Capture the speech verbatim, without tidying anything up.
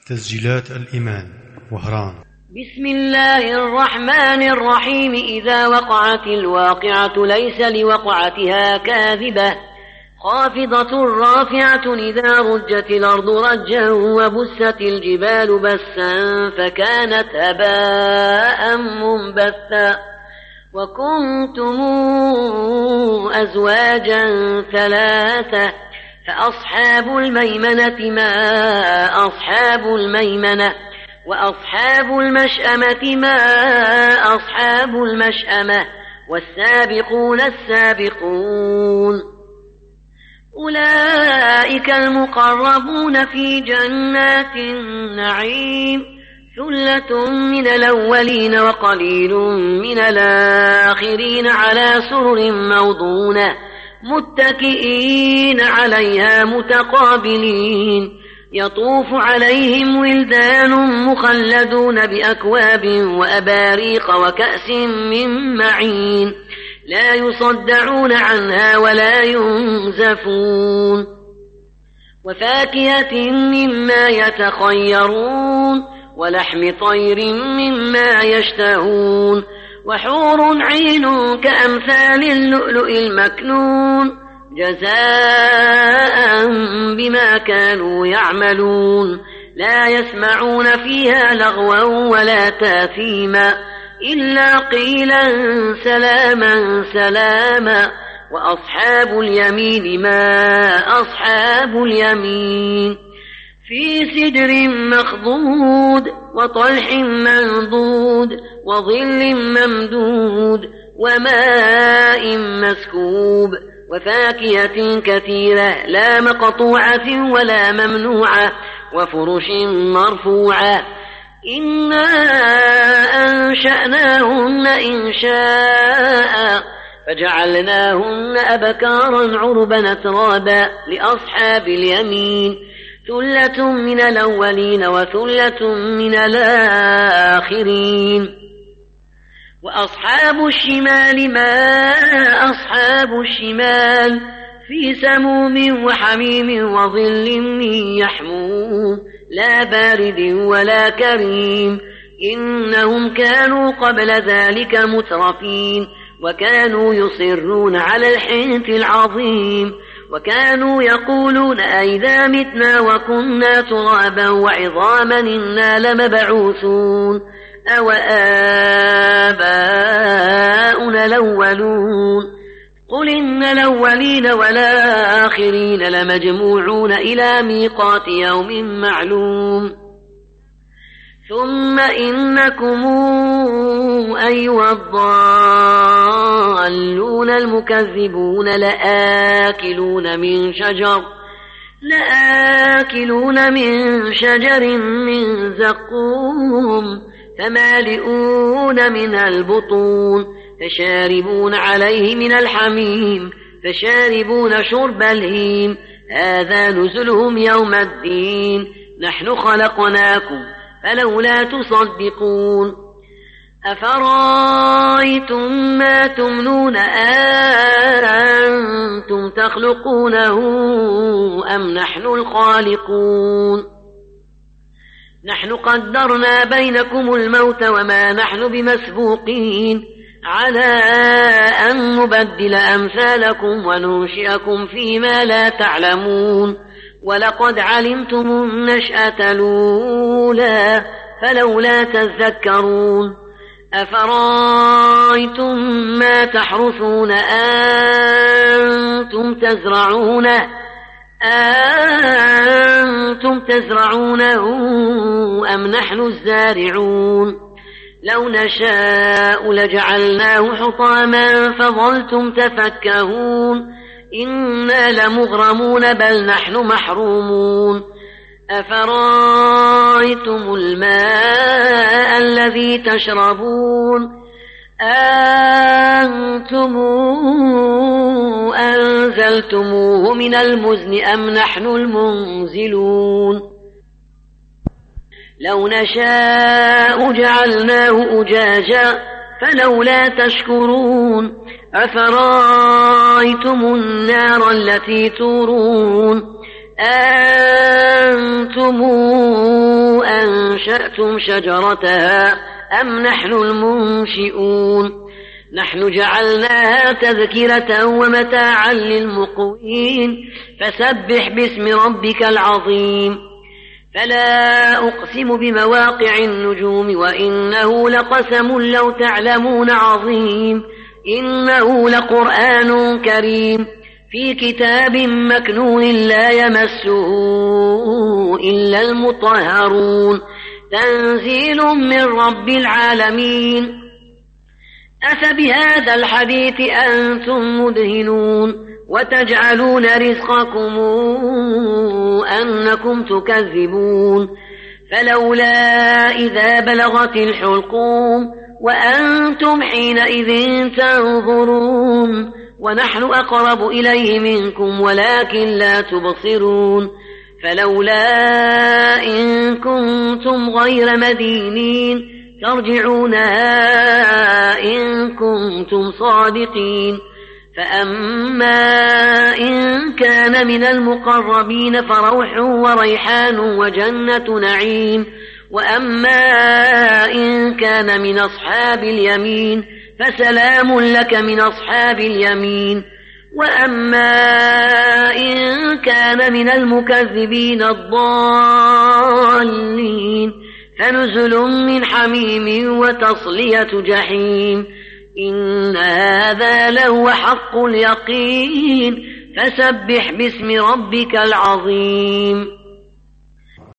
تسجيلات الإيمان وهران. بسم الله الرحمن الرحيم. إذا وقعت الواقعة ليس لوقعتها كاذبة خافضة رافعة إذا رجت الأرض رجا وبست الجبال بسا فكانت هباء منبثا وكنتم أزواجا ثلاثة فأصحاب الميمنة ما أصحاب الميمنة وأصحاب المشأمة ما أصحاب المشأمة والسابقون السابقون أولئك المقربون في جنات النعيم ثلة من الأولين وقليل من الآخرين على سرر موضونة متكئين عليها متقابلين يطوف عليهم ولدان مخلدون بأكواب وأباريق وكأس من معين لا يصدعون عنها ولا ينزفون وفاكهة مما يتخيرون ولحم طير مما يشتهون وحور عين كأمثال اللؤلؤ المكنون جزاء بما كانوا يعملون لا يسمعون فيها لغوا ولا تاثيما إلا قيلا سلاما سلاما وأصحاب اليمين ما أصحاب اليمين في سدر مخضود وطلح منضود وظل ممدود وماء مسكوب وفاكهة كثيرة لا مقطوعة ولا ممنوعة وفرش مرفوعة إنا أنشأناهن إنشاء فجعلناهن أبكارا عربا أترابا لأصحاب اليمين ثلة من الأولين وثلة من الآخرين وأصحاب الشمال ما أصحاب الشمال في سموم وحميم وظل من يحموم لا بارد ولا كريم إنهم كانوا قبل ذلك مترفين وكانوا يصرون على الحنث العظيم وكانوا يقولون أئذا متنا وكنا ترابا وعظاما إنا لمبعوثون أو آباؤنا الأولون قل إن الأولين والآخرين لمجموعون إلى ميقات يوم معلوم ثم إنكم أيها الضالون المكذبون لآكلون من شجر لآكلون من شجر من زقوم فمالئون منها البطون فشاربون عليه من الحميم فشاربون شرب الهيم هذا نزلهم يوم الدين نحن خلقناكم فلولا تصدقون أفرأيتم ما تمنون أأنتم تخلقونه أم نحن الخالقون نحن قدرنا بينكم الموت وما نحن بمسبوقين على أن نبدل أمثالكم وننشئكم فيما لا تعلمون ولقد علمتم النشأة الأولى فلولا تذكرون أفرأيتم ما تحرثون أنتم تزرعونه أنتم تزرعونه أم نحن الزارعون لو نشاء لجعلناه حطاما فظلتم تفكهون إنا لمغرمون بل نحن محرومون أفرأيتم الماء الذي تشربون أنتم أنزلتموه من المزن أم نحن المنزلون لو نشاء جعلناه أجاجا فلولا تشكرون أفرأيتم النار التي تورون أنتم أنشأتم شجرتها أم نحن المنشئون نحن جعلناها تذكرة ومتاعا للمقوين فسبح باسم ربك العظيم فلا أقسم بمواقع النجوم وإنه لقسم لو تعلمون عظيم إنه لقرآن كريم في كتاب مكنون لا يمسه إلا المطهرون تنزيل من رب العالمين أفبهذا الحديث أنتم مدهنون وتجعلون رزقكم أنكم تكذبون فلولا إذا بلغت الحلقوم وأنتم حينئذ تنظرون ونحن أقرب إليه منكم ولكن لا تبصرون فلولا إن كنتم غير مدينين ترجعونها إن كنتم صادقين فأما إن كان من المقربين فروح وريحان وجنة نعيم وأما إن كان من أصحاب اليمين فسلام لك من أصحاب اليمين وأما إن كان من المكذبين الضالين فنزل من حميم وتصلية جحيم إن هذا لهو حق اليقين فسبح باسم ربك العظيم